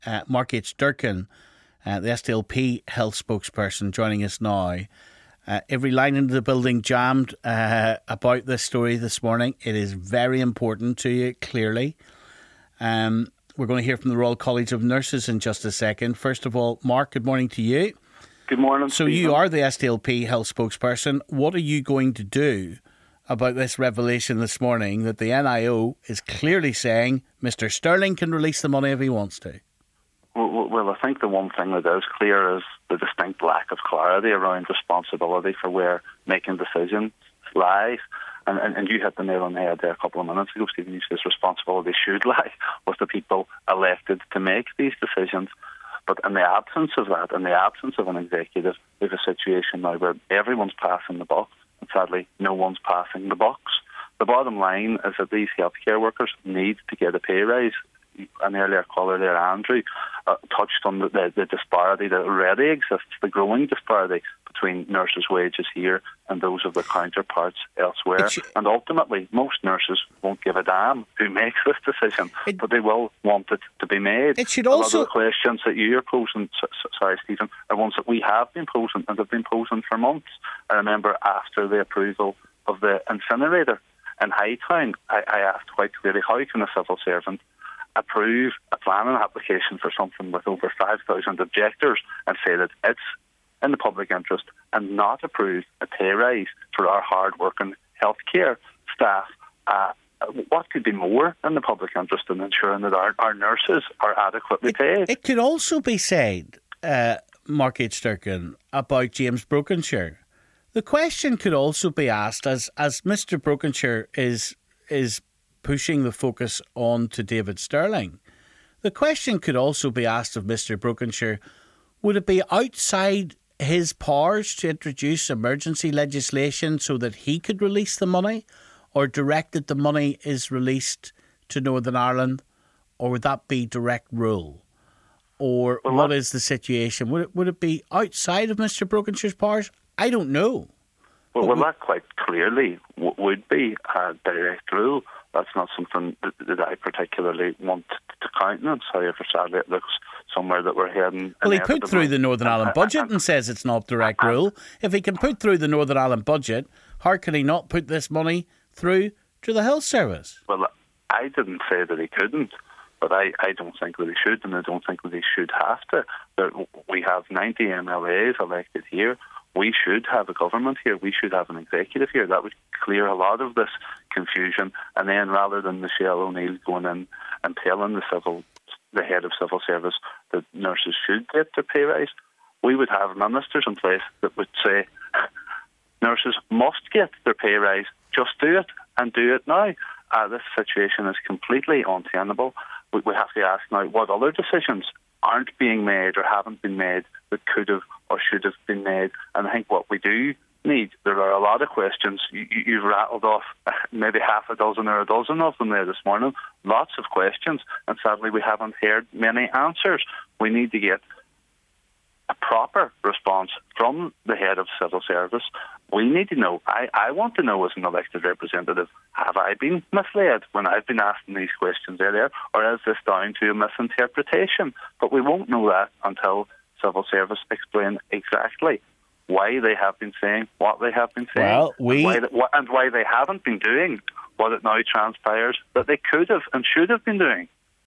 Mark H. Durkin, the SDLP health spokesperson, joining us now. Every line in the building jammed about this story this morning. It is very important to you, clearly. We're going to hear from the Royal College of Nurses in just a second. First of all, Mark, good morning to you. Good morning. So Stephen. You are the SDLP health spokesperson. What are you going to do about this revelation this morning that the NIO is clearly saying Mr. Sterling can release the money if he wants to? Well, I think the one thing that is clear is the distinct lack of clarity around responsibility for where making decisions lies. And you hit the nail on the head there a couple of minutes ago, Stephen. You said responsibility should lie with the people elected to make these decisions. But in the absence of that, in the absence of an executive, we have a situation now where everyone's passing the buck, and sadly, no one's passing the bucks. The bottom line is that these healthcare workers need to get a pay rise. An earlier caller there, Andrew, touched on the disparity that already exists, the growing disparity between nurses' wages here and those of their counterparts elsewhere. And ultimately, most nurses won't give a damn who makes this decision, but they will want it to be made. It should also... A lot of the questions that you are posing, sorry, Stephen, are ones that we have been posing and have been posing for months. I remember after the approval of the incinerator in Hightown, I asked quite clearly, how can a civil servant approve a planning application for something with over 5,000 objectors and say that it's in the public interest and not approve a pay rise for our hard-working healthcare staff? What could be more in the public interest in ensuring that our nurses are adequately paid? It could also be said, Mark H. Durkin, about James Brokenshire. The question could also be asked, as Mr. Brokenshire is pushing the focus on to David Sterling. The question could also be asked of Mr. Brokenshire, would it be outside his powers to introduce emergency legislation so that he could release the money, or direct that the money is released to Northern Ireland, or would that be direct rule? Or what is the situation? Would it be outside of Mr. Brokenshire's powers? I don't know. Well, that quite clearly would be a direct rule. That's not something that I particularly want to countenance. However, sadly, it looks somewhere that we're heading. Well, he put through the Northern Ireland budget and says it's not direct rule. If he can put through the Northern Ireland budget, how can he not put this money through to the health service? Well, I didn't say that he couldn't, but I don't think that he should, and I don't think that he should have to. We have 90 MLAs elected here. We should have a government here. We should have an executive here. That would clear a lot of this confusion. And then rather than Michelle O'Neill going in and telling the head of civil service that nurses should get their pay rise, we would have ministers in place that would say nurses must get their pay rise. Just do it, and do it now. This situation is completely untenable. We have to ask now what other decisions aren't being made or haven't been made that could have or should have been made. And I think what we do need, there are a lot of questions. You've rattled off maybe half a dozen or a dozen of them there this morning. Lots of questions, and sadly we haven't heard many answers. We need to get a proper response from the head of civil service. We need to know, I want to know as an elected representative, have I been misled when I've been asking these questions earlier, or is this down to a misinterpretation? But we won't know that until civil service explain exactly why they have been saying what they have been saying, and why they haven't been doing what it now transpires that they could have and should have been doing.